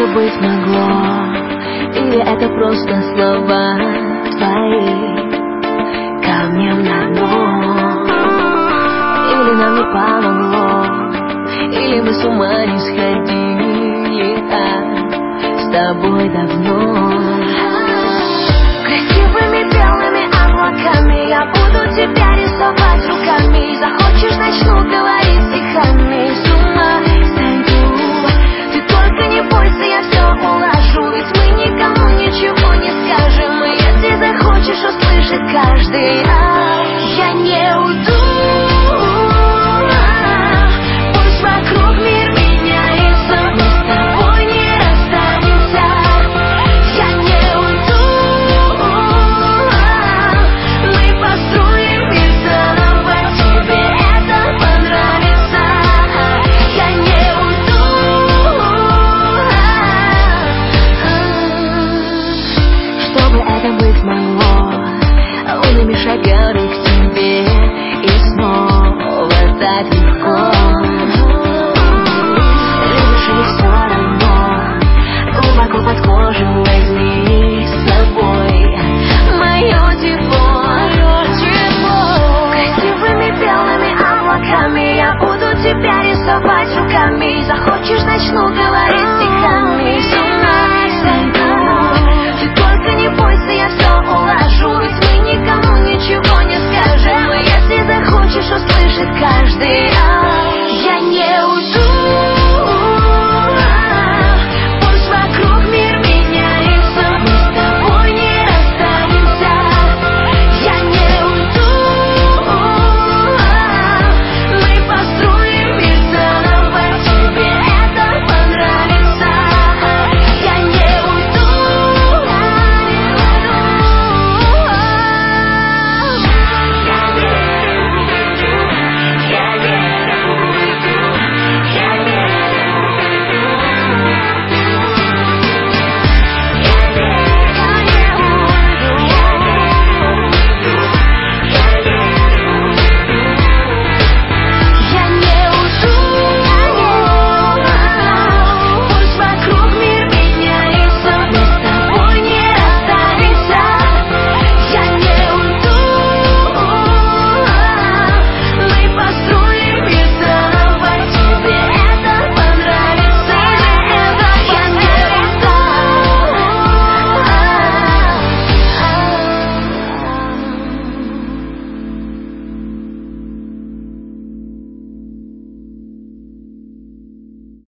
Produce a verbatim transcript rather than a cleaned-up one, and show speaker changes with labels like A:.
A: это быть могло? Или это просто слова твои камнем на дно? Или нам не помогло? Или мы с ума не сходили, а с тобой давно? Красивыми белыми облаками я буду тебя рисовать руками. Захочешь, начну говорить стихами. С ума сойду. Ты только не бойся, я все улажу. Ведь мы никому ничего не скажем. И если захочешь услышать каждый, а я не уйду. Пусть вокруг мир меняется, мы с тобой не расстанемся. Я не уйду. Мы построим мир заново, тебе это понравится. Я не уйду. Чтобы это быть могло, лунными шагами к тебе, и снова так легко. Любишь или все равно, глубоко под кожей возьми с собой мое тепло. Красивыми белыми облаками я буду тебя рисовать руками. Захочешь, начну говорить